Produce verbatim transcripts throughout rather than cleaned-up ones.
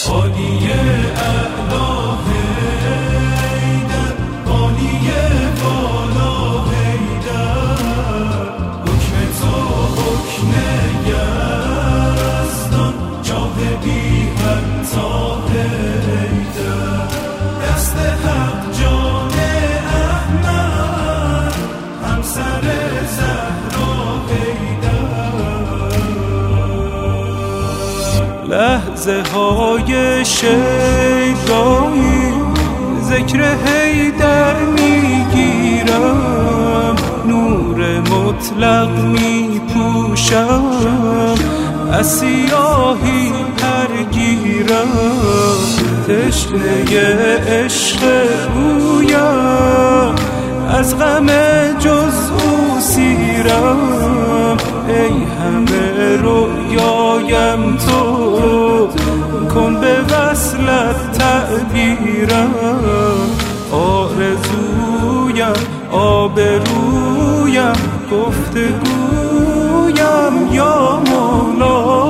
عالی اعلا حیدر، عالی بالا حیدر، حکم تو حکم یزدان، جاه بی همتا حیدر، دست حق جان احمد، همسر زهرا حیدر. لحظه های شیدایی ذکر حیدر میگیرم، نور مطلق میپوشم، از سیاهی پرگیرم، تشنه عشق اویم، از غم جز او سیرم، ای همه رویایم تو، کن به وصلت تعبیرم، آرزویم آبرویم گفتگویم یا مولا.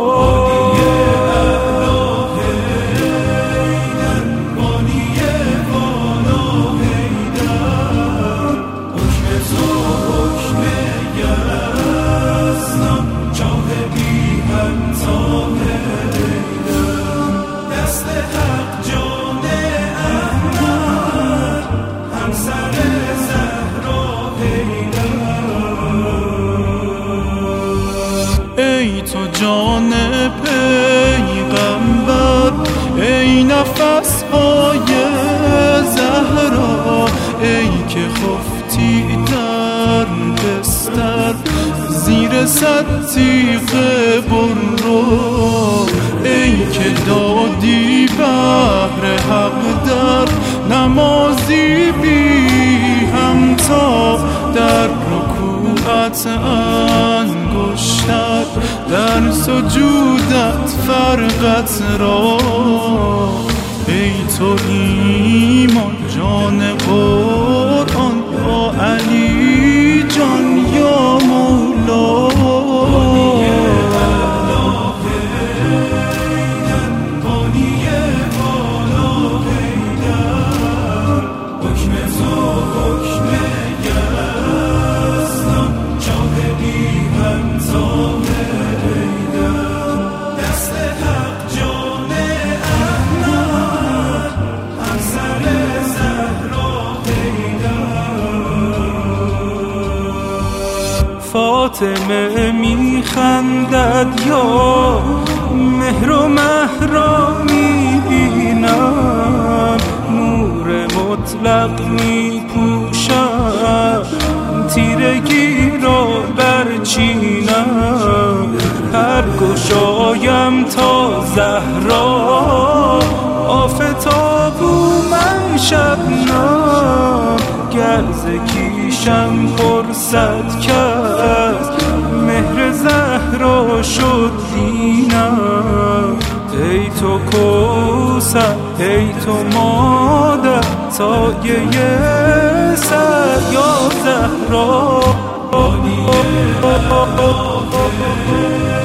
ای تو جان پیغمبر، ای نفس های زهرا، ای که خفتی در بستر زیر صد تیغ برو، ای که دادی بهر حق در نمازی بی همتا، در رکوعت انگشتر در سجودت فرقت را، ای تو ایمان جان قرآن با علی جان یا مولا. فاطمه میخندد یا مهر و مهرا میبینم، نور مطلق میپوشم، تیرگی را برچینم، هر گشایم تا زهرا، آفتاب من شبنم، گرز کیشم پرسد کرد، مهر زهرا شد دینم، ای تو کوثر ای تو مادر، سایه سر یا زهرا.